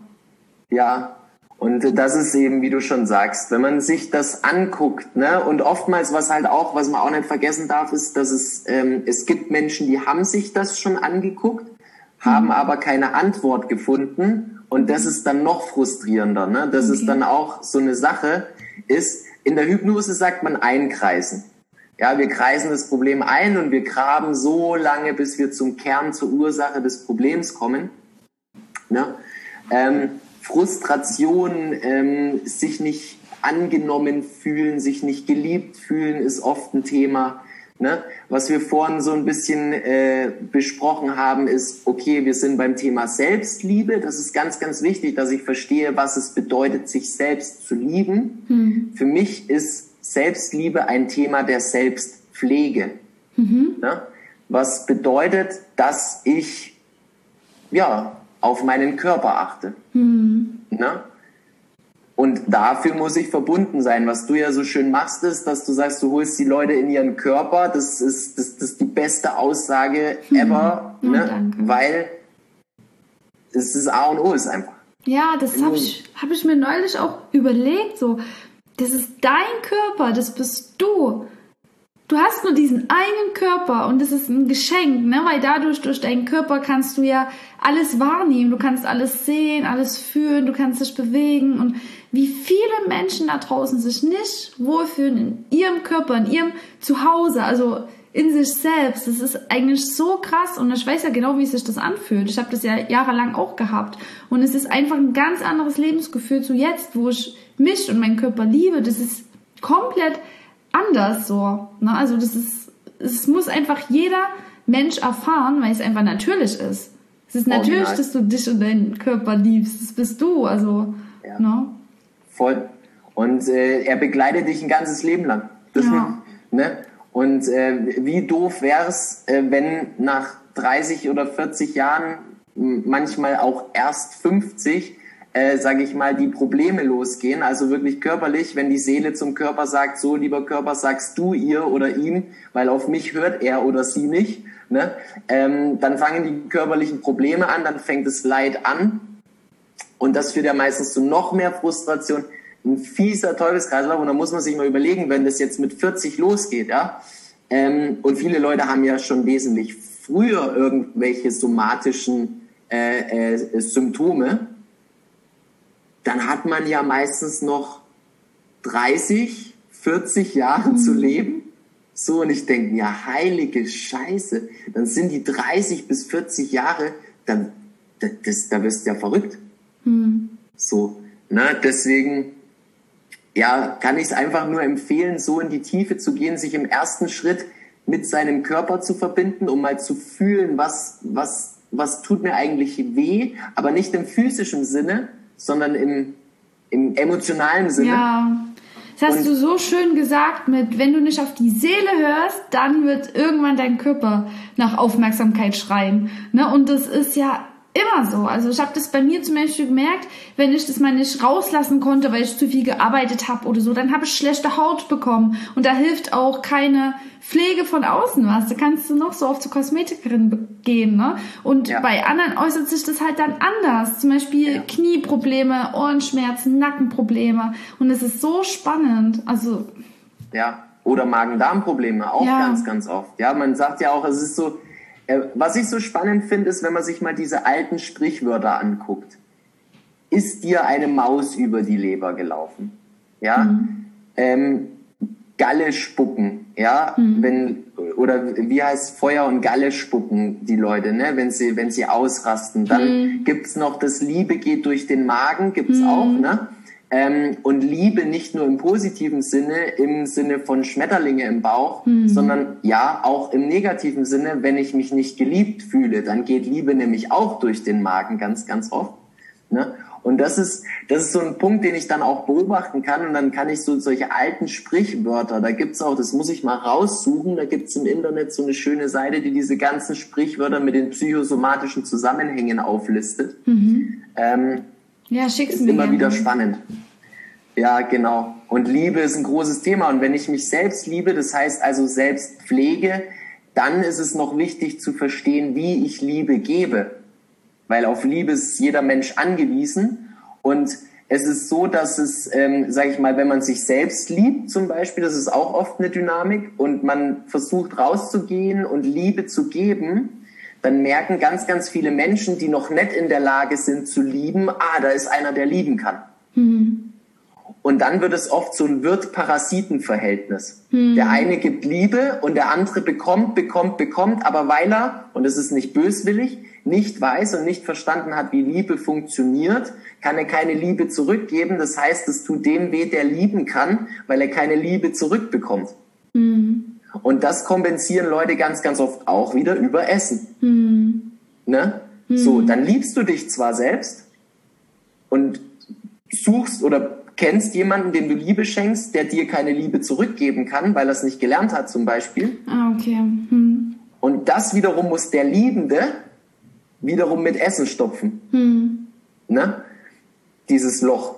ja, und das ist eben, wie du schon sagst, wenn man sich das anguckt, ne, und oftmals, was halt auch, was man auch nicht vergessen darf, ist, dass es, ähm, es gibt Menschen, die haben sich das schon angeguckt, haben mhm. aber keine Antwort gefunden und das ist dann noch frustrierender, ne, das okay. ist dann auch so eine Sache, ist, in der Hypnose sagt man einkreisen. Ja, wir kreisen das Problem ein und wir graben so lange, bis wir zum Kern, zur Ursache des Problems kommen. Ne? Ähm, Frustration, ähm, sich nicht angenommen fühlen, sich nicht geliebt fühlen, ist oft ein Thema. Ne? Was wir vorhin so ein bisschen äh, besprochen haben, ist, okay, wir sind beim Thema Selbstliebe. Das ist ganz, ganz wichtig, dass ich verstehe, was es bedeutet, sich selbst zu lieben. Mhm. Für mich ist Selbstliebe ein Thema der Selbstpflege. Mhm. Ne? Was bedeutet, dass ich ja auf meinen Körper achte. Mhm. Ne? Und dafür muss ich verbunden sein. Was du ja so schön machst, ist, dass du sagst, du holst die Leute in ihren Körper. Das ist, das, das ist die beste Aussage ever, mhm. ne? Danke. Weil es das A und O ist einfach. Ja, das habe ich, hab ich mir neulich auch überlegt, so, das ist dein Körper, das bist du. Du hast nur diesen einen Körper und das ist ein Geschenk, ne? Weil dadurch, durch deinen Körper kannst du ja alles wahrnehmen, du kannst alles sehen, alles fühlen, du kannst dich bewegen und wie viele Menschen da draußen sich nicht wohlfühlen in ihrem Körper, in ihrem Zuhause, also in sich selbst. Das ist eigentlich so krass und ich weiß ja genau, wie sich das anfühlt. Ich habe das ja jahrelang auch gehabt und es ist einfach ein ganz anderes Lebensgefühl zu jetzt, wo ich mich und meinen Körper liebe. Das ist komplett anders so. Ne? Also das ist, es muss einfach jeder Mensch erfahren, weil es einfach natürlich ist. Es ist natürlich, Original. Dass du dich und deinen Körper liebst. Das bist du, also. Ja. Ne? Voll. Und äh, er begleitet dich ein ganzes Leben lang. Das, ja. ne? Und äh, wie doof wär's, äh, wenn nach dreißig oder vierzig Jahren, manchmal auch erst fünfzig, äh, sage ich mal, die Probleme losgehen, also wirklich körperlich, wenn die Seele zum Körper sagt, so lieber Körper, sagst du ihr oder ihm, weil auf mich hört er oder sie nicht, ne? ähm, dann fangen die körperlichen Probleme an, dann fängt das Leid an und das führt ja meistens zu noch mehr Frustration, ein fieser Teufelskreislauf und da muss man sich mal überlegen, wenn das jetzt mit vierzig losgeht, ja, ähm, und viele Leute haben ja schon wesentlich früher irgendwelche somatischen äh, äh, Symptome, dann hat man ja meistens noch dreißig, vierzig Jahre mhm. zu leben. So, und ich denke, ja, heilige Scheiße, dann sind die dreißig bis vierzig Jahre, dann, das, das, da wirst du ja verrückt. Mhm. So, ne, deswegen, ja, kann ich es einfach nur empfehlen, so in die Tiefe zu gehen, sich im ersten Schritt mit seinem Körper zu verbinden, um mal zu fühlen, was, was, was tut mir eigentlich weh, aber nicht im physischen Sinne, sondern im, im emotionalen Sinne. Ja. Das hast und du so schön gesagt mit, wenn du nicht auf die Seele hörst, dann wird irgendwann dein Körper nach Aufmerksamkeit schreien. Ne? Und das ist ja immer so. Also ich habe das bei mir zum Beispiel gemerkt, wenn ich das mal nicht rauslassen konnte, weil ich zu viel gearbeitet habe oder so, dann habe ich schlechte Haut bekommen. Und da hilft auch keine Pflege von außen was. Da kannst du noch so oft zur Kosmetikerin gehen. Ne? Und ja. bei anderen äußert sich das halt dann anders. Zum Beispiel ja. Knieprobleme, Ohrenschmerzen, Nackenprobleme. Und es ist so spannend. Also ja, oder Magen-Darm-Probleme auch ja. ganz, ganz oft. Ja, man sagt ja auch, es ist so, was ich so spannend finde, ist, wenn man sich mal diese alten Sprichwörter anguckt. Ist dir eine Maus über die Leber gelaufen? Ja, mhm. ähm, Galle spucken, ja, mhm. wenn, oder wie heißt Feuer und Galle spucken die Leute, ne, wenn sie, wenn sie ausrasten. Dann mhm. gibt's noch das Liebe geht durch den Magen, gibt's mhm. auch, ne? Ähm, und Liebe nicht nur im positiven Sinne, im Sinne von Schmetterlinge im Bauch, mhm. sondern ja, auch im negativen Sinne, wenn ich mich nicht geliebt fühle, dann geht Liebe nämlich auch durch den Magen ganz, ganz oft. Ne? Und das ist, das ist so ein Punkt, den ich dann auch beobachten kann, und dann kann ich so solche alten Sprichwörter, da gibt's auch, das muss ich mal raussuchen, da gibt's im Internet so eine schöne Seite, die diese ganzen Sprichwörter mit den psychosomatischen Zusammenhängen auflistet. Mhm. Ähm, Ja, schick's ist mir immer gerne. wieder spannend. Ja, genau. Und Liebe ist ein großes Thema. Und wenn ich mich selbst liebe, das heißt also selbst pflege, dann ist es noch wichtig zu verstehen, wie ich Liebe gebe. Weil auf Liebe ist jeder Mensch angewiesen. Und es ist so, dass es, ähm, sage ich mal, wenn man sich selbst liebt zum Beispiel, das ist auch oft eine Dynamik, und man versucht rauszugehen und Liebe zu geben, dann merken ganz, ganz viele Menschen, die noch nicht in der Lage sind zu lieben, ah, da ist einer, der lieben kann. Mhm. Und dann wird es oft so ein Wirt-Parasiten-Verhältnis. Mhm. Der eine gibt Liebe und der andere bekommt, bekommt, bekommt, aber weil er, und es ist nicht böswillig, nicht weiß und nicht verstanden hat, wie Liebe funktioniert, kann er keine Liebe zurückgeben. Das heißt, es tut dem weh, der lieben kann, weil er keine Liebe zurückbekommt. Mhm. Und das kompensieren Leute ganz, ganz oft auch wieder über Essen. Mhm. Ne? Mhm. So, dann liebst du dich zwar selbst und suchst oder kennst jemanden, dem du Liebe schenkst, der dir keine Liebe zurückgeben kann, weil er es nicht gelernt hat zum Beispiel. Ah, okay. Mhm. Und das wiederum muss der Liebende wiederum mit Essen stopfen. Mhm. Ne? Dieses Loch.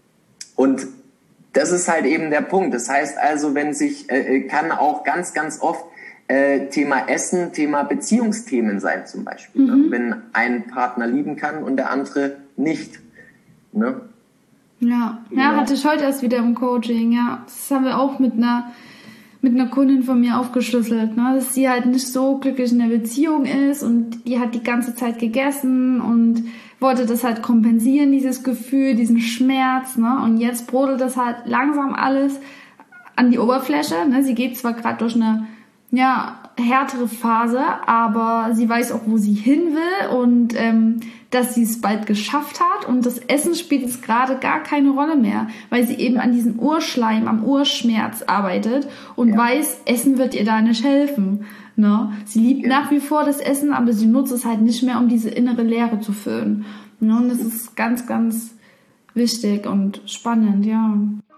Und das ist halt eben der Punkt. Das heißt also, wenn sich, äh, kann auch ganz, ganz oft äh, Thema Essen, Thema Beziehungsthemen sein zum Beispiel. Mhm. Ne? Wenn ein Partner lieben kann und der andere nicht. Ne? Ja, genau. Ja, hatte ich heute erst wieder im Coaching. Ja, das haben wir auch mit einer mit einer Kundin von mir aufgeschlüsselt, ne? Dass sie halt nicht so glücklich in der Beziehung ist, und die hat die ganze Zeit gegessen und wollte das halt kompensieren, dieses Gefühl, diesen Schmerz, ne? Und jetzt brodelt das halt langsam alles an die Oberfläche, ne? Sie geht zwar gerade durch eine, ja, härtere Phase, aber sie weiß auch, wo sie hin will, und ähm, dass sie es bald geschafft hat, und das Essen spielt jetzt gerade gar keine Rolle mehr, weil sie eben an diesem Urschleim, am Urschmerz arbeitet und ja. weiß, Essen wird ihr da nicht helfen. Ne? Sie liebt ja. nach wie vor das Essen, aber sie nutzt es halt nicht mehr, um diese innere Leere zu füllen. Ne? Und das ist ganz, ganz wichtig und spannend, ja.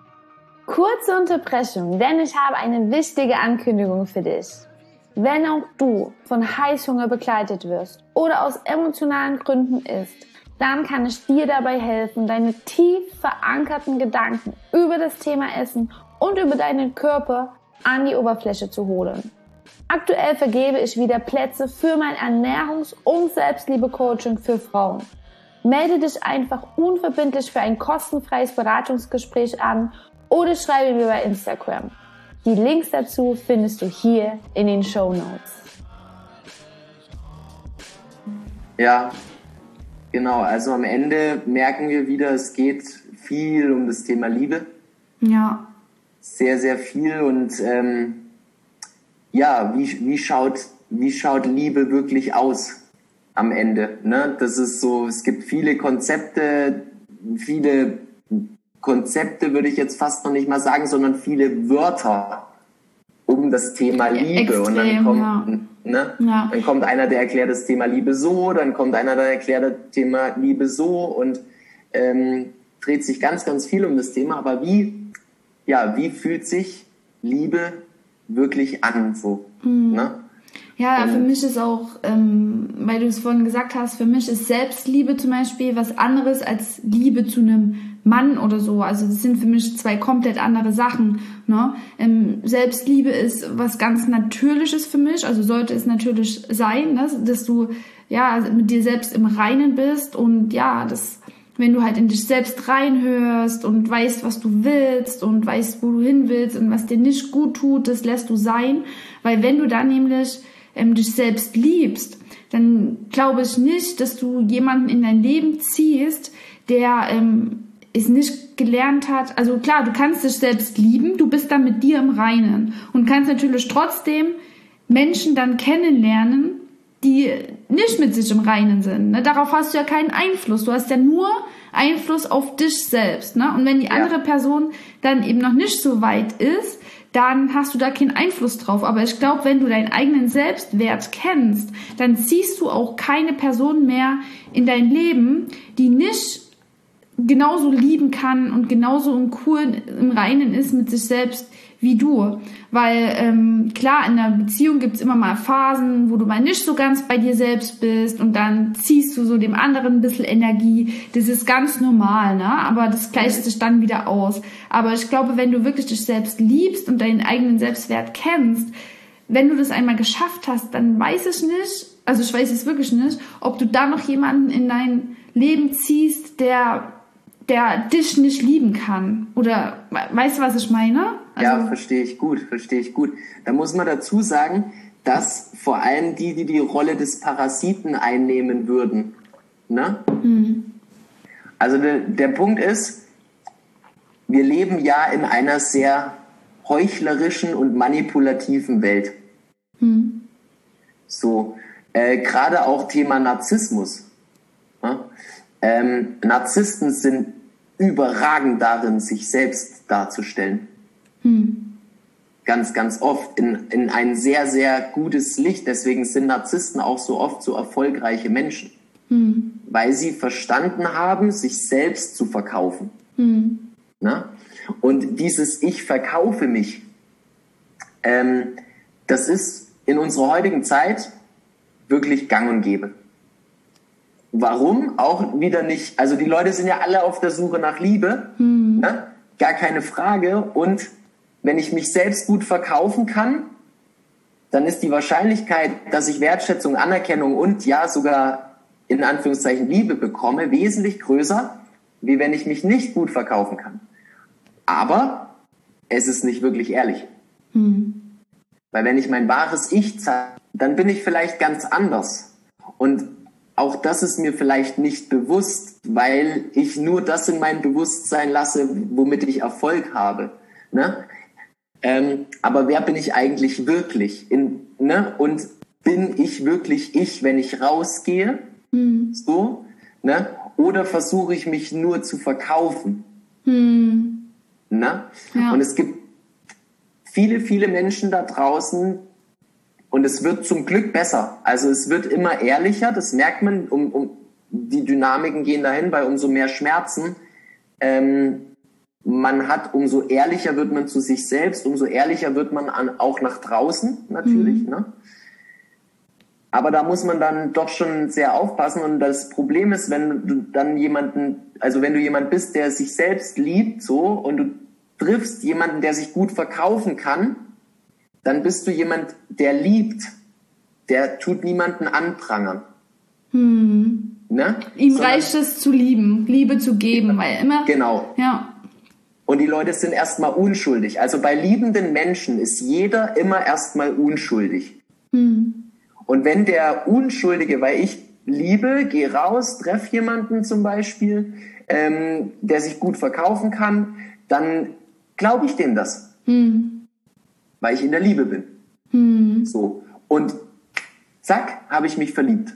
Kurze Unterbrechung, denn ich habe eine wichtige Ankündigung für dich. Wenn auch du von Heißhunger begleitet wirst oder aus emotionalen Gründen isst, dann kann ich dir dabei helfen, deine tief verankerten Gedanken über das Thema Essen und über deinen Körper an die Oberfläche zu holen. Aktuell vergebe ich wieder Plätze für mein Ernährungs- und Selbstliebe-Coaching für Frauen. Melde dich einfach unverbindlich für ein kostenfreies Beratungsgespräch an oder schreibe mir bei Instagram. Die Links dazu findest du hier in den Shownotes. Ja, genau. Also am Ende merken wir wieder, es geht viel um das Thema Liebe. Ja. Sehr, sehr viel. Und ähm, ja, wie, wie, schaut, wie schaut Liebe wirklich aus am Ende? Ne? Das ist so, es gibt viele Konzepte, viele Konzepte würde ich jetzt fast noch nicht mal sagen, sondern viele Wörter um das Thema Liebe. Extrem, und dann kommt, ja. ne? Ja. Dann kommt einer, der erklärt das Thema Liebe so, dann kommt einer, der erklärt das Thema Liebe so und ähm, dreht sich ganz, ganz viel um das Thema. Aber wie, ja, wie fühlt sich Liebe wirklich an? So, Mhm. ne? Ja, Und- für mich ist auch, ähm, weil du es vorhin gesagt hast, für mich ist Selbstliebe zum Beispiel was anderes als Liebe zu einem Mann oder so. Also das sind für mich zwei komplett andere Sachen. Ne? Ähm, Selbstliebe ist was ganz Natürliches für mich, also sollte es natürlich sein, ne? Dass du ja mit dir selbst im Reinen bist und ja, das, wenn du halt in dich selbst reinhörst und weißt, was du willst und weißt, wo du hin willst und was dir nicht gut tut, das lässt du sein. Weil wenn du dann nämlich ähm, dich selbst liebst, dann glaube ich nicht, dass du jemanden in dein Leben ziehst, der ähm, es nicht gelernt hat. Also klar, du kannst dich selbst lieben, du bist dann mit dir im Reinen und kannst natürlich trotzdem Menschen dann kennenlernen, die nicht mit sich im Reinen sind. Ne? Darauf hast du ja keinen Einfluss. Du hast ja nur Einfluss auf dich selbst. Ne? Und wenn die Ja. andere Person dann eben noch nicht so weit ist, dann hast du da keinen Einfluss drauf. Aber ich glaube, wenn du deinen eigenen Selbstwert kennst, dann ziehst du auch keine Person mehr in dein Leben, die nicht genauso lieben kann und genauso im Coolen, im Reinen ist mit sich selbst wie du. Weil ähm, klar, in einer Beziehung gibt's immer mal Phasen, wo du mal nicht so ganz bei dir selbst bist und dann ziehst du so dem anderen ein bisschen Energie. Das ist ganz normal, ne? Aber das gleicht sich dann wieder aus. Aber ich glaube, wenn du wirklich dich selbst liebst und deinen eigenen Selbstwert kennst, wenn du das einmal geschafft hast, dann weiß ich nicht, also ich weiß es wirklich nicht, ob du da noch jemanden in dein Leben ziehst, der der dich nicht lieben kann. Oder weißt du, was ich meine? Also, Ja, verstehe ich gut, verstehe ich gut. Da muss man dazu sagen, dass vor allem die, die die Rolle des Parasiten einnehmen würden, ne? Mhm. Also der, der Punkt ist, wir leben ja in einer sehr heuchlerischen und manipulativen Welt. Mhm. So, äh, gerade auch Thema Narzissmus. Ne? Ähm, Narzissten sind überragend darin, sich selbst darzustellen. Mhm. Ganz, ganz oft in, in ein sehr, sehr gutes Licht. Deswegen sind Narzissten auch so oft so erfolgreiche Menschen. Mhm. Weil sie verstanden haben, sich selbst zu verkaufen. Mhm. Ne? Und dieses Ich verkaufe mich, ähm, das ist in unserer heutigen Zeit wirklich gang und gäbe. Warum? Auch wieder nicht. Also die Leute sind ja alle auf der Suche nach Liebe. Mhm. Ne? Gar keine Frage. Und wenn ich mich selbst gut verkaufen kann, dann ist die Wahrscheinlichkeit, dass ich Wertschätzung, Anerkennung und ja sogar in Anführungszeichen Liebe bekomme, wesentlich größer, wie wenn ich mich nicht gut verkaufen kann. Aber es ist nicht wirklich ehrlich. Mhm. Weil wenn ich mein wahres Ich zeige, dann bin ich vielleicht ganz anders. Und auch das ist mir vielleicht nicht bewusst, weil ich nur das in mein Bewusstsein lasse, womit ich Erfolg habe. Ne? Ähm, aber wer bin ich eigentlich wirklich? In, ne? Und bin ich wirklich ich, wenn ich rausgehe? Mhm. So? Ne? Oder versuche ich mich nur zu verkaufen? Mhm. Ne? Ja. Und es gibt viele, viele Menschen da draußen, und es wird zum Glück besser. Also es wird immer ehrlicher, das merkt man, um, um die Dynamiken gehen dahin, weil umso mehr Schmerzen ähm, man hat, umso ehrlicher wird man zu sich selbst, umso ehrlicher wird man an, auch nach draußen natürlich. Mhm. Ne? Aber da muss man dann doch schon sehr aufpassen. Und das Problem ist, wenn du dann jemanden, also wenn du jemand bist, der sich selbst liebt, so, und du triffst jemanden, der sich gut verkaufen kann, dann bist du jemand, der liebt. Der tut niemanden anprangern. Mhm. Ne? Ihm Sondern- reicht es zu lieben, Liebe zu geben, weil immer... Genau. Ja. Und die Leute sind erstmal unschuldig. Also bei liebenden Menschen ist jeder immer erstmal unschuldig. Mhm. Und wenn der Unschuldige, weil ich liebe, gehe raus, treffe jemanden zum Beispiel, ähm, der sich gut verkaufen kann, dann glaube ich dem das. Mhm. Weil ich in der Liebe bin. Mhm. So. Und zack, habe ich mich verliebt.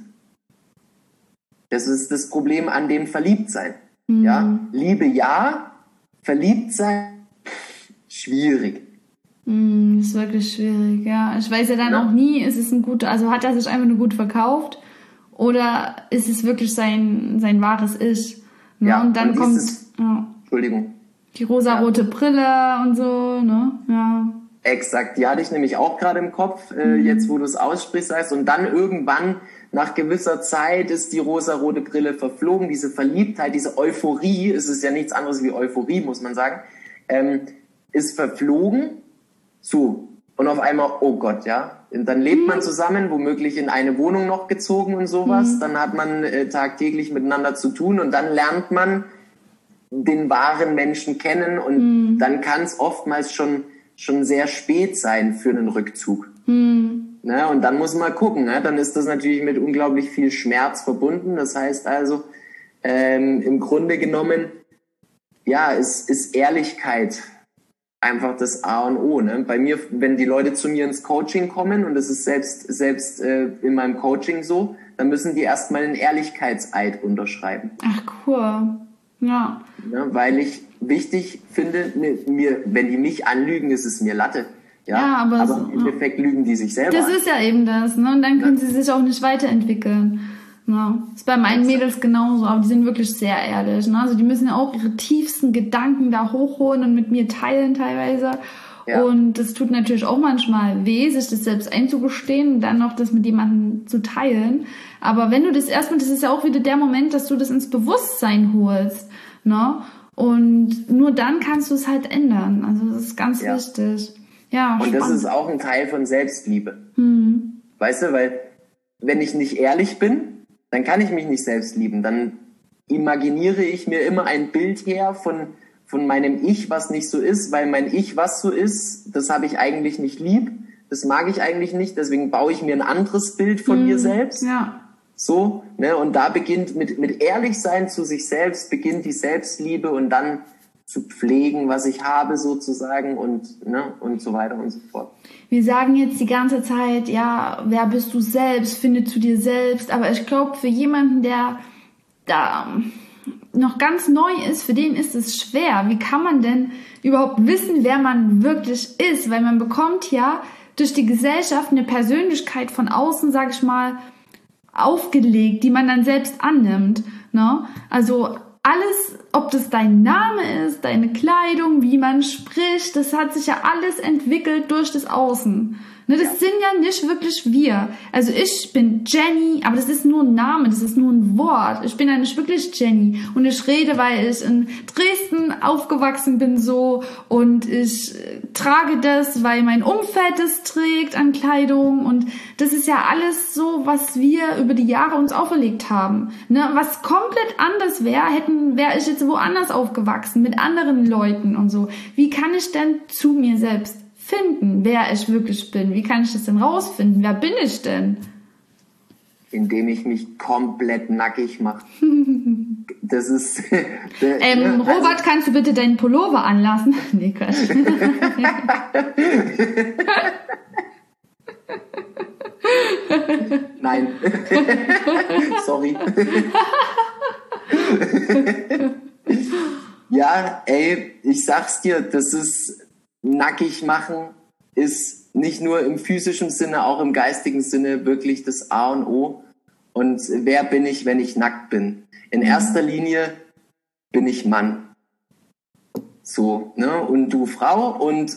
Das ist das Problem an dem Verliebtsein. Mhm. Ja? Liebe ja, verliebt sein, schwierig. Mm, das ist wirklich schwierig, ja. Ich weiß ja dann ja. auch nie, ist es ein guter, also hat er sich einfach nur gut verkauft oder ist es wirklich sein, sein wahres Ich? Ne? Ja, und dann und kommt dieses, ja, Entschuldigung. die rosarote ja. Brille und so, ne? Ja. Exakt, die hatte ich nämlich auch gerade im Kopf, äh, mhm. jetzt wo du es aussprichst, sagst. Und dann irgendwann, nach gewisser Zeit, ist die rosarote Brille verflogen, diese Verliebtheit, diese Euphorie, es ist ja nichts anderes wie Euphorie, muss man sagen, ähm, ist verflogen. So, und auf einmal, oh Gott, ja, und dann lebt mhm. man zusammen, womöglich in eine Wohnung noch gezogen und sowas, mhm. dann hat man äh, tagtäglich miteinander zu tun und dann lernt man den wahren Menschen kennen und mhm. dann kann es oftmals schon schon sehr spät sein für einen Rückzug. Mhm. Ne, und dann muss man gucken, ne? Dann ist das natürlich mit unglaublich viel Schmerz verbunden, das heißt also, ähm, im Grunde genommen, ja, ist, ist Ehrlichkeit einfach das A und O. Ne? Bei mir, wenn die Leute zu mir ins Coaching kommen, und das ist selbst selbst äh, in meinem Coaching so, dann müssen die erstmal einen Ehrlichkeitseid unterschreiben. Ach, cool. Ja. Ne? Weil ich wichtig finde, mir, wenn die mich anlügen, ist es mir Latte. Ja, ja aber, aber so, im Endeffekt ja. lügen die sich selber Das an. ist ja eben das. Ne? Und dann können ja. sie sich auch nicht weiterentwickeln. Ja, ist bei meinen Mädels genauso, aber die sind wirklich sehr ehrlich. Ne? Also die müssen ja auch ihre tiefsten Gedanken da hochholen und mit mir teilen teilweise. Ja. Und das tut natürlich auch manchmal weh, sich das selbst einzugestehen und dann noch das mit jemandem zu teilen. Aber wenn du das erstmal, das ist ja auch wieder der Moment, dass du das ins Bewusstsein holst. Ne? Und nur dann kannst du es halt ändern. Also das ist ganz ja. wichtig. Ja, und spannend. Das ist auch ein Teil von Selbstliebe. Hm. Weißt du, weil wenn ich nicht ehrlich bin, dann kann ich mich nicht selbst lieben. Dann imaginiere ich mir immer ein Bild her von, von meinem Ich, was nicht so ist, weil mein Ich, was so ist, das habe ich eigentlich nicht lieb. Das mag ich eigentlich nicht. Deswegen baue ich mir ein anderes Bild von hm. mir selbst. Ja. So, ne? Und da beginnt mit, mit Ehrlichsein zu sich selbst, beginnt die Selbstliebe und dann zu pflegen, was ich habe sozusagen und, ne? und so weiter und so fort. Wir sagen jetzt die ganze Zeit, ja, wer bist du selbst, finde zu dir selbst. Aber ich glaube, für jemanden, der da noch ganz neu ist, für den ist es schwer. Wie kann man denn überhaupt wissen, wer man wirklich ist? Weil man bekommt ja durch die Gesellschaft eine Persönlichkeit von außen, sag ich mal, aufgelegt, die man dann selbst annimmt. Ne? Also alles, ob das dein Name ist, deine Kleidung, wie man spricht, das hat sich ja alles entwickelt durch das Außen. Ne, das ja. sind ja nicht wirklich wir. Also ich bin Jenny, aber das ist nur ein Name, das ist nur ein Wort. Ich bin ja nicht wirklich Jenny. Und ich rede, weil ich in Dresden aufgewachsen bin so und ich trage das, weil mein Umfeld das trägt an Kleidung. Und das ist ja alles so, was wir über die Jahre uns auferlegt haben. Ne, was komplett anders wäre, hätten, wäre ich jetzt woanders aufgewachsen, mit anderen Leuten und so. Wie kann ich denn zu mir selbst finden, wer ich wirklich bin? Wie kann ich das denn rausfinden? Wer bin ich denn? Indem ich mich komplett nackig mache. Das ist... Der, ähm, ne, Robert, also, kannst du bitte deinen Pullover anlassen? Nee, Quatsch. Nein. Sorry. Ja, ey, ich sag's dir, das ist... Nackig machen ist nicht nur im physischen Sinne, auch im geistigen Sinne wirklich das A und O. Und wer bin ich, wenn ich nackt bin? In erster Linie bin ich Mann. So, ne? Und du Frau. Und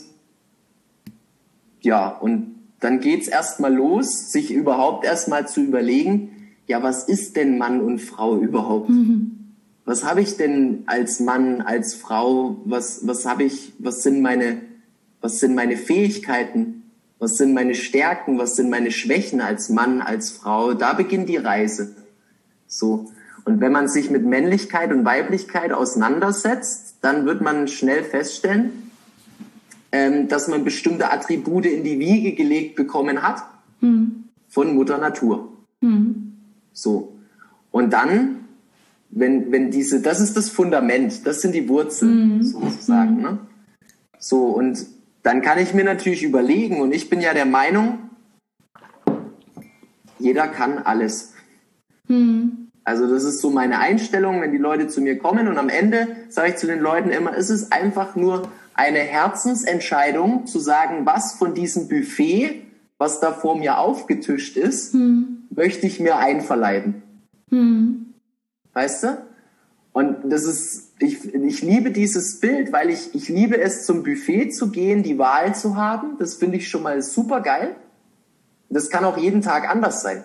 ja, und dann geht's erstmal los, sich überhaupt erstmal zu überlegen, ja, was ist denn Mann und Frau überhaupt? Mhm. Was habe ich denn als Mann, als Frau? Was, was habe ich, was sind meine Was sind meine Fähigkeiten? Was sind meine Stärken? Was sind meine Schwächen als Mann, als Frau? Da beginnt die Reise. So. Und wenn man sich mit Männlichkeit und Weiblichkeit auseinandersetzt, dann wird man schnell feststellen, ähm, dass man bestimmte Attribute in die Wiege gelegt bekommen hat hm. von Mutter Natur. Hm. So. Und dann, wenn, wenn diese, das ist das Fundament, das sind die Wurzeln, hm. sozusagen, hm. ne? So, und dann kann ich mir natürlich überlegen, und ich bin ja der Meinung, jeder kann alles. Hm. Also das ist so meine Einstellung, wenn die Leute zu mir kommen, und am Ende sage ich zu den Leuten immer, ist es einfach nur eine Herzensentscheidung zu sagen, was von diesem Buffet, was da vor mir aufgetischt ist, hm. möchte ich mir einverleiben. Hm. Weißt du? Und das ist, ich, ich liebe dieses Bild, weil ich, ich liebe es, zum Buffet zu gehen, die Wahl zu haben. Das finde ich schon mal super geil. Das kann auch jeden Tag anders sein.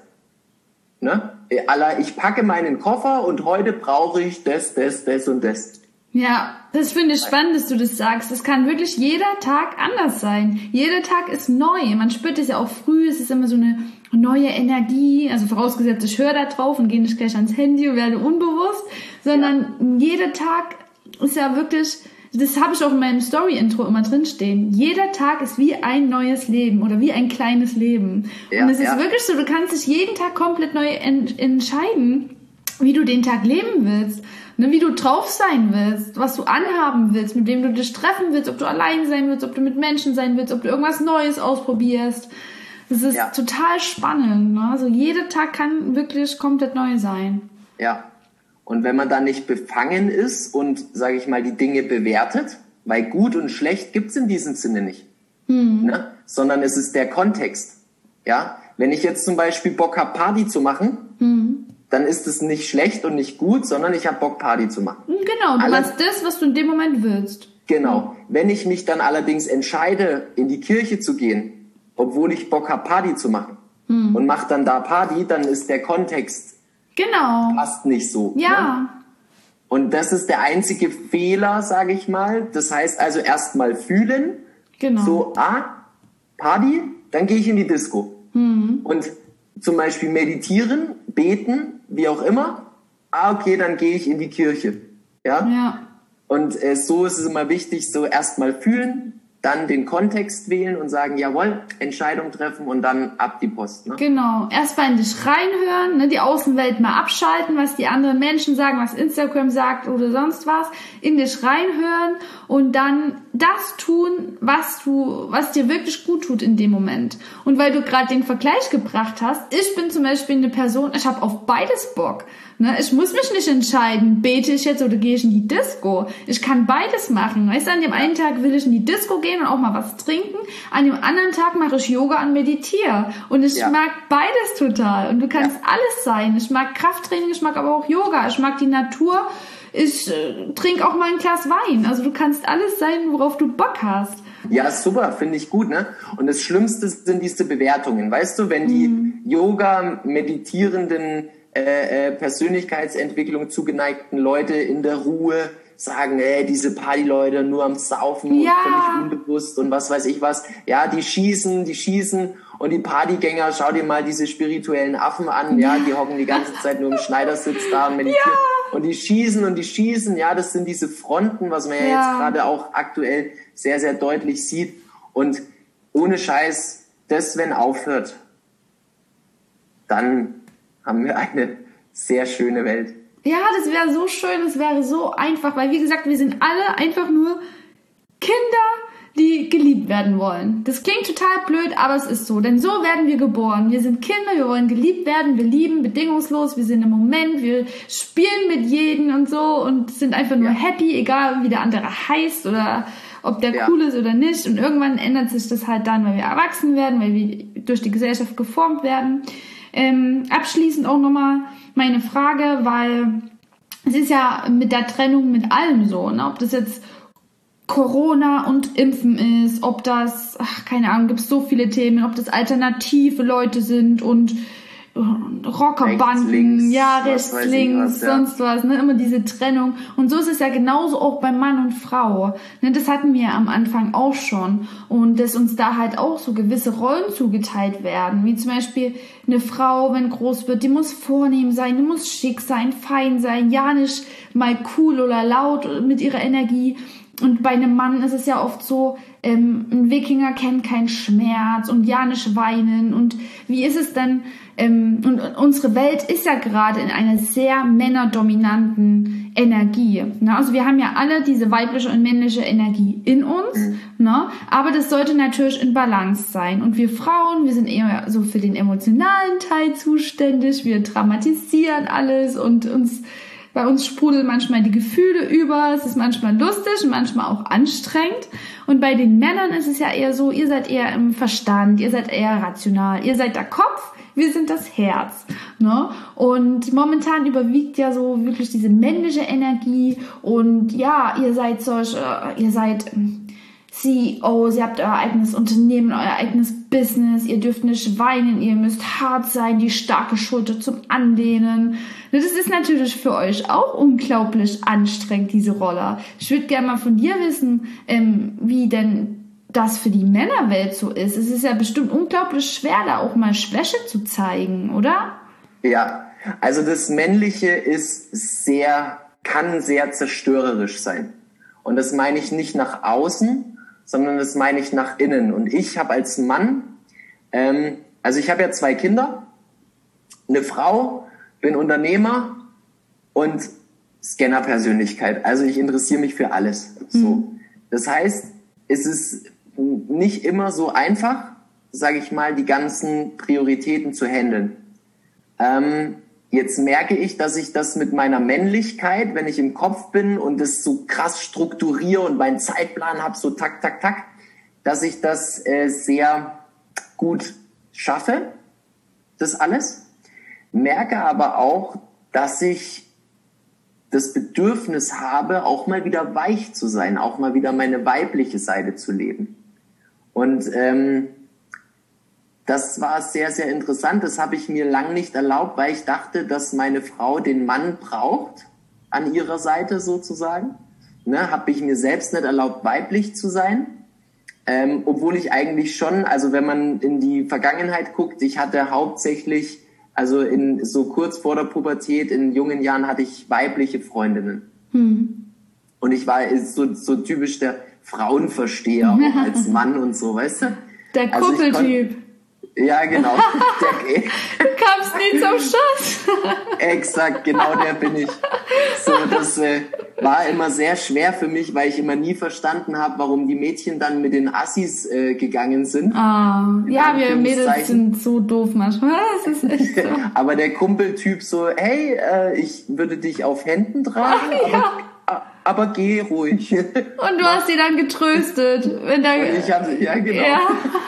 Ne? Ich packe meinen Koffer und heute brauche ich das, das, das und das. Ja, das finde ich spannend, dass du das sagst. Es kann wirklich jeder Tag anders sein. Jeder Tag ist neu. Man spürt es ja auch früh. Es ist immer so eine neue Energie. Also vorausgesetzt, ich höre da drauf und gehe nicht gleich ans Handy und werde unbewusst. Sondern ja. jeder Tag ist ja wirklich... Das habe ich auch in meinem Story-Intro immer drinstehen. Jeder Tag ist wie ein neues Leben oder wie ein kleines Leben. Ja, und es ja. ist wirklich so, du kannst dich jeden Tag komplett neu en- entscheiden, wie du den Tag leben willst, ne, wie du drauf sein willst, was du anhaben willst, mit wem du dich treffen willst, ob du allein sein willst, ob du mit Menschen sein willst, ob du irgendwas Neues ausprobierst. Das ist ja. total spannend. Ne? Also jeder Tag kann wirklich komplett neu sein. Ja. Und wenn man dann nicht befangen ist und, sage ich mal, die Dinge bewertet, weil gut und schlecht gibt's in diesem Sinne nicht, mhm. ne? Sondern es ist der Kontext. Ja, wenn ich jetzt zum Beispiel Bock habe, Party zu machen, mhm. dann ist es nicht schlecht und nicht gut, sondern ich habe Bock, Party zu machen. Genau, du Alle- machst das, was du in dem Moment willst. Genau. Mhm. Wenn ich mich dann allerdings entscheide, in die Kirche zu gehen, obwohl ich Bock habe, Party zu machen, mhm. und mache dann da Party, dann ist der Kontext Genau. passt nicht so. Ja. Ne? Und das ist der einzige Fehler, sage ich mal. Das heißt also erstmal fühlen. Genau. So, ah, Party, dann gehe ich in die Disco. Mhm. Und zum Beispiel meditieren, beten, wie auch immer. Ah, okay, dann gehe ich in die Kirche. Ja. Ja. Und äh, so ist es immer wichtig, so erstmal fühlen, dann den Kontext wählen und sagen, jawohl, Entscheidung treffen und dann ab die Post. Ne? Genau, erstmal in dich reinhören, ne, die Außenwelt mal abschalten, was die anderen Menschen sagen, was Instagram sagt oder sonst was, in dich reinhören und dann das tun, was du, was dir wirklich gut tut in dem Moment. Und weil du gerade den Vergleich gebracht hast, ich bin zum Beispiel eine Person, ich habe auf beides Bock. Ne, ich muss mich nicht entscheiden, bete ich jetzt oder gehe ich in die Disco. Ich kann beides machen. Weißt du, an dem einen Tag will ich in die Disco gehen und auch mal was trinken. An dem anderen Tag mache ich Yoga und meditiere. Und ich ja. mag beides total. Und du kannst ja. alles sein. Ich mag Krafttraining, ich mag aber auch Yoga. Ich mag die Natur. Ich äh, trinke auch mal ein Glas Wein. Also du kannst alles sein, worauf du Bock hast. Ja, super, finde ich gut, ne? Und das Schlimmste sind diese Bewertungen. Weißt du, wenn die mhm. Yoga, meditierenden Äh, Persönlichkeitsentwicklung zugeneigten Leute in der Ruhe sagen, ey, diese Partyleute nur am Saufen ja. und völlig unbewusst und was weiß ich was. Ja, die schießen, die schießen und die Partygänger, schau dir mal diese spirituellen Affen an, ja, die hocken die ganze Zeit nur im Schneidersitz da und meditieren. Ja. Und die schießen und die schießen, ja, das sind diese Fronten, was man ja, ja jetzt gerade auch aktuell sehr, sehr deutlich sieht. Und ohne Scheiß, das, wenn aufhört, dann haben wir eine sehr schöne Welt. Ja, das wäre so schön, das wäre so einfach, weil wie gesagt, wir sind alle einfach nur Kinder, die geliebt werden wollen. Das klingt total blöd, aber es ist so, denn so werden wir geboren. Wir sind Kinder, wir wollen geliebt werden, wir lieben bedingungslos, wir sind im Moment, wir spielen mit jedem und so und sind einfach nur ja. happy, egal wie der andere heißt oder ob der ja. cool ist oder nicht. Und irgendwann ändert sich das halt dann, weil wir erwachsen werden, weil wir durch die Gesellschaft geformt werden. Ähm, abschließend auch nochmal meine Frage, weil es ist ja mit der Trennung mit allem so, ne? Ob das jetzt Corona und Impfen ist, ob das, ach, keine Ahnung, gibt es so viele Themen, ob das alternative Leute sind und Rockerbanden, links, ja, rechts, links, was, ja. sonst was, ne, immer diese Trennung. Und so ist es ja genauso auch bei Mann und Frau. Ne, das hatten wir am Anfang auch schon. Und dass uns da halt auch so gewisse Rollen zugeteilt werden. Wie zum Beispiel eine Frau, wenn groß wird, die muss vornehm sein, die muss schick sein, fein sein, ja nicht mal cool oder laut mit ihrer Energie. Und bei einem Mann ist es ja oft so, ähm, ein Wikinger kennt keinen Schmerz und ja nicht weinen. Und wie ist es denn, ähm, und unsere Welt ist ja gerade in einer sehr männerdominanten Energie. Ne? Also wir haben ja alle diese weibliche und männliche Energie in uns, mhm. ne? Aber das sollte natürlich in Balance sein. Und wir Frauen, wir sind eher so für den emotionalen Teil zuständig, wir dramatisieren alles und uns Bei uns sprudeln manchmal die Gefühle über, es ist manchmal lustig und manchmal auch anstrengend. Und bei den Männern ist es ja eher so, ihr seid eher im Verstand, ihr seid eher rational, ihr seid der Kopf, wir sind das Herz. Ne? Und momentan überwiegt ja so wirklich diese männliche Energie und ja, ihr seid solche, ihr seid C E Os, ihr habt euer eigenes Unternehmen, euer eigenes Business, ihr dürft nicht weinen, ihr müsst hart sein, die starke Schulter zum Anlehnen. Das ist natürlich für euch auch unglaublich anstrengend, diese Rolle. Ich würde gerne mal von dir wissen, ähm, wie denn das für die Männerwelt so ist. Es ist ja bestimmt unglaublich schwer, da auch mal Schwäche zu zeigen, oder? Ja, also das Männliche ist sehr, kann sehr zerstörerisch sein. Und das meine ich nicht nach außen, sondern das meine ich nach innen. Und ich habe als Mann, ähm, also ich habe ja zwei Kinder, eine Frau, bin Unternehmer und Scanner-Persönlichkeit. Also ich interessiere mich für alles. Mhm. So. Das heißt, es ist nicht immer so einfach, sage ich mal, die ganzen Prioritäten zu handeln. Ähm, Jetzt merke ich, dass ich das mit meiner Männlichkeit, wenn ich im Kopf bin und das so krass strukturiere und meinen Zeitplan habe, so tak, tak, tak, dass ich das äh, sehr gut schaffe, das alles. Merke aber auch, dass ich das Bedürfnis habe, auch mal wieder weich zu sein, auch mal wieder meine weibliche Seite zu leben. Und ähm, das war sehr, sehr interessant. Das habe ich mir lang nicht erlaubt, weil ich dachte, dass meine Frau den Mann braucht, an ihrer Seite sozusagen. Ne, habe ich mir selbst nicht erlaubt, weiblich zu sein. Ähm, obwohl ich eigentlich schon, also wenn man in die Vergangenheit guckt, ich hatte hauptsächlich, also in so kurz vor der Pubertät, in jungen Jahren hatte ich weibliche Freundinnen. Hm. Und ich war so, so typisch der Frauenversteher, auch als Mann und so, weißt du? Der Kuppeltyp. Also ja, genau. Der, du kamst nie zum Schuss. Exakt, genau der bin ich. So, das äh, war immer sehr schwer für mich, weil ich immer nie verstanden habe, warum die Mädchen dann mit den Assis äh, gegangen sind. Ah, ja, wir Mädels sind so doof manchmal. Das ist echt so. Aber der Kumpeltyp so, hey, äh, ich würde dich auf Händen tragen, Ach, ja. aber, aber geh ruhig. Und du hast sie dann getröstet. Wenn da, Und ich hab, ja, genau. Ja.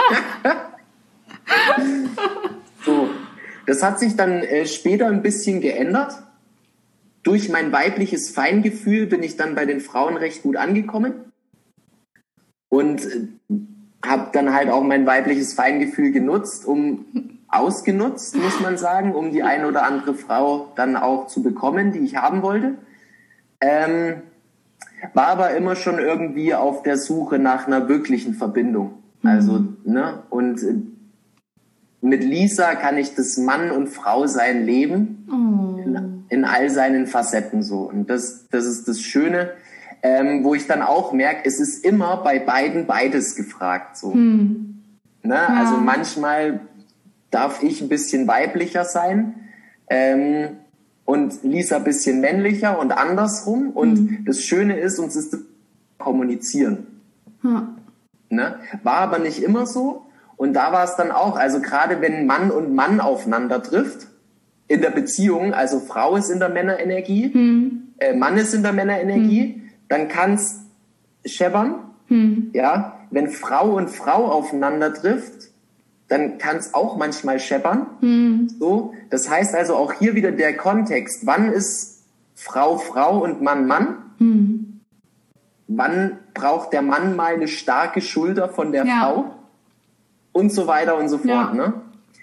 So, das hat sich dann äh, später ein bisschen geändert. Durch mein weibliches Feingefühl bin ich dann bei den Frauen recht gut angekommen und äh, habe dann halt auch mein weibliches Feingefühl genutzt, um ausgenutzt, muss man sagen, um die eine oder andere Frau dann auch zu bekommen, die ich haben wollte. Ähm, war aber immer schon irgendwie auf der Suche nach einer wirklichen Verbindung. Also, ne, und äh, mit Lisa kann ich das Mann- und Frau-Sein leben, oh. in, in all seinen Facetten so. Und das, das ist das Schöne, ähm, wo ich dann auch merke, es ist immer bei beiden beides gefragt. So. Hm. Ne? Ja. Also manchmal darf ich ein bisschen weiblicher sein ähm, und Lisa ein bisschen männlicher und andersrum. Und hm. das Schöne ist, uns ist das Kommunizieren. Hm. Ne? War aber nicht immer so. Und da war es dann auch, also gerade wenn Mann und Mann aufeinander trifft, in der Beziehung, also Frau ist in der Männerenergie, hm. äh, Mann ist in der Männerenergie, hm. dann kann es scheppern. Hm. Ja? Wenn Frau und Frau aufeinander trifft, dann kann es auch manchmal scheppern. Hm. So, das heißt also auch hier wieder der Kontext. Wann ist Frau Frau und Mann Mann? Hm. Wann braucht der Mann mal eine starke Schulter von der ja. Frau? Und so weiter und so fort. Ja. Ne?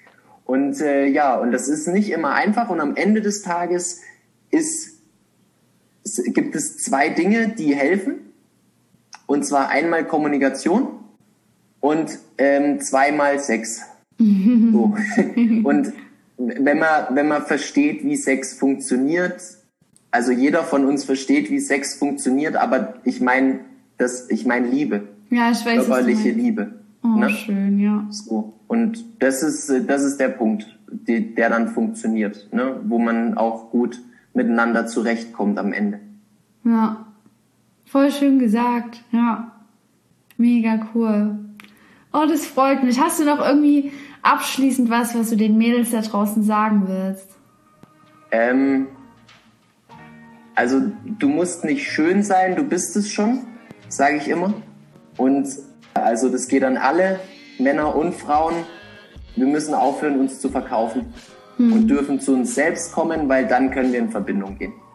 Und äh, ja, und das ist nicht immer einfach. Und am Ende des Tages ist, es, gibt es zwei Dinge, die helfen. Und zwar einmal Kommunikation und ähm, zweimal Sex. So. Und wenn man, wenn man versteht, wie Sex funktioniert, also jeder von uns versteht, wie Sex funktioniert, aber ich meine, das, ich meine Liebe. Ja, ich weiß, körperliche Liebe. Oh, ne? Schön, ja. So. Und das ist, das ist der Punkt, die, der dann funktioniert, ne? Wo man auch gut miteinander zurechtkommt am Ende. Ja, voll schön gesagt, ja. Mega cool. Oh, das freut mich. Hast du noch irgendwie abschließend was, was du den Mädels da draußen sagen willst? Ähm, also du musst nicht schön sein, du bist es schon, sage ich immer. Und also das geht an alle, Männer und Frauen. Wir müssen aufhören, uns zu verkaufen hm. und dürfen zu uns selbst kommen, weil dann können wir in Verbindung gehen.